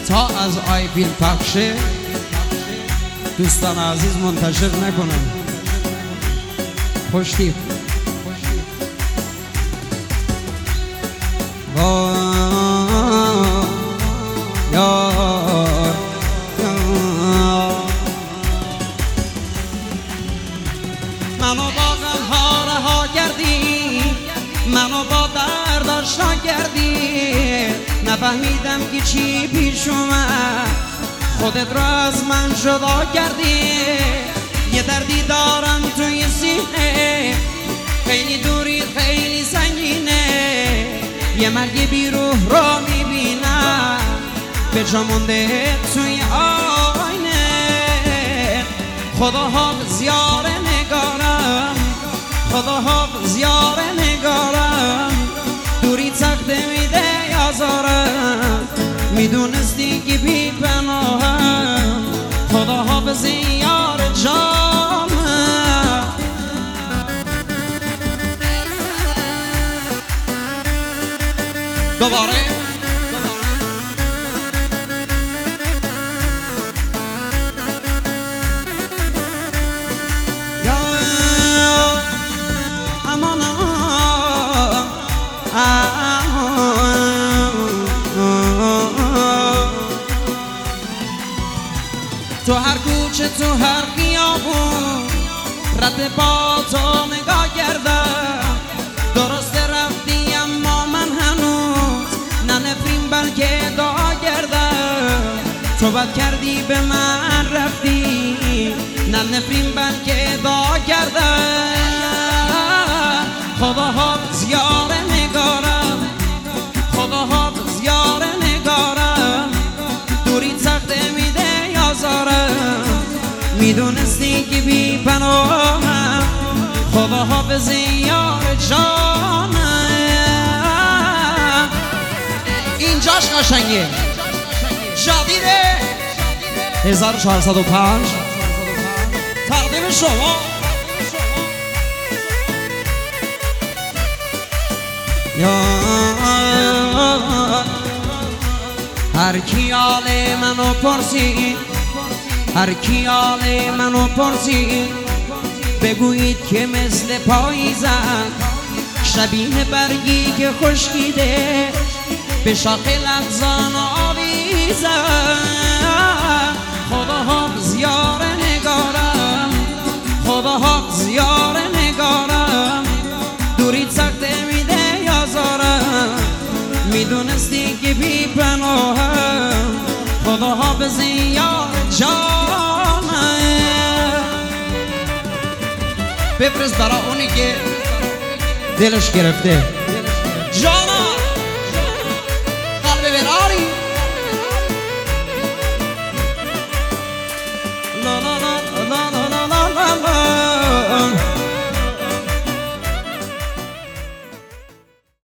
تا از آی فیلم پخشه دوستان عزیز منتشر نکنن. خوشتیب منو با غمها رها کردی، منو با درد آشنا کردی، نفهمیدم که چی پیش اومد، خودت را از من جدا کردی. یه دردی دارم توی سینه، خیلی دوری خیلی سنگینه، یه مرگ بی روح را میبینم به جا مونده توی آینه. خدا حافظ یار نگارم، خدا حافظ یار نگارم، دوری تخته میده یازارم، میدونستی که بی پناهم. خدا حافظ یار جانم. دوباره تو هر کوچه تو هر خیابون رد با تو نگاه کردم، درست رفتی اما من هنوز نه نفرین بلکه دعا کردم. تو بد کردی به من رفتی، نه نفرین بلکه دعا کردم. خدا حافظ یار نگارم، خدا حافظ یار نگارم، دوری تخته میده یازارم، میدونستی که بی پناهم. خدا حافظ یار جانم. اینجاش قشنگه، جدیده 1405 تقدیم شما. هر کی حال منو پرسید، هر کی حال منو پرسید، بگویید که مثل پاییزم، شبیه برگی که خشکیده به شاخ لغزان آویزم. خدا حافظ یار نگارم، خدا حافظ یار نگارم، دوری تخته میده یازارم، میدونستی که بی پناهم. خدا حافظ یار جانم. بفرست برای اونی که دلش گرفته جانم.